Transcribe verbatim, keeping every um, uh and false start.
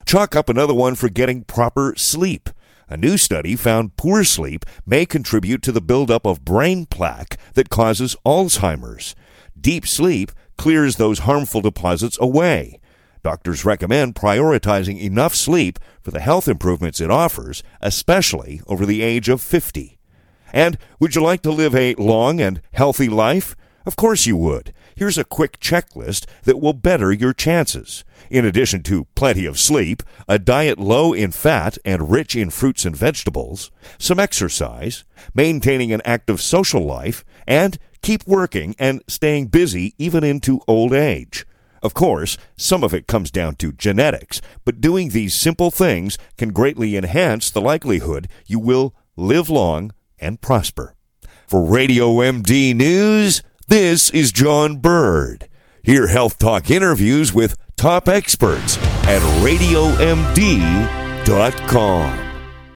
Chalk up another one for getting proper sleep. A new study found poor sleep may contribute to the buildup of brain plaque that causes Alzheimer's. Deep sleep clears those harmful deposits away. Doctors recommend prioritizing enough sleep for the health improvements it offers, especially over the age of fifty. And would you like to live a long and healthy life? Of course you would. Here's a quick checklist that will better your chances. In addition to plenty of sleep, a diet low in fat and rich in fruits and vegetables, some exercise, maintaining an active social life, and keep working and staying busy even into old age. Of course, some of it comes down to genetics, but doing these simple things can greatly enhance the likelihood you will live long and prosper. For Radio M D News, this is John Bird. Hear Health Talk interviews with top experts at radio m d dot com.